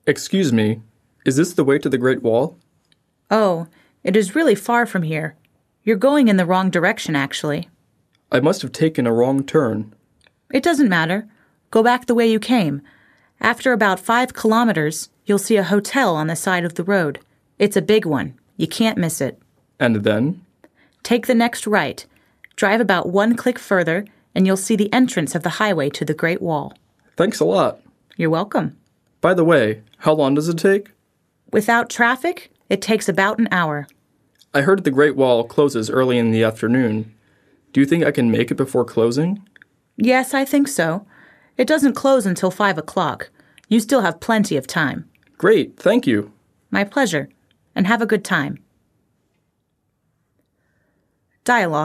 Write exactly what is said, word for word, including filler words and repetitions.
Excuse me, is this the way to the Great Wall? Oh, it is really far from here. You're going in the wrong direction, actually. I must have taken a wrong turn. It doesn't matter. Go back the way you came. After about five kilometers, you'll see a hotel on the side of the road. It's a big one. You can't miss it. And then? Take the next right. Drive about one click further, and you'll see the entrance of the highway to the Great Wall. Thanks a lot. You're welcome. By the way, how long does it take? Without traffic, it takes about an hour. I heard the Great Wall closes early in the afternoon. Do you think I can make it before closing? Yes, I think so. It doesn't close until five o'clock. You still have plenty of time. Great, thank you. My pleasure. And have a good time. Dialogue.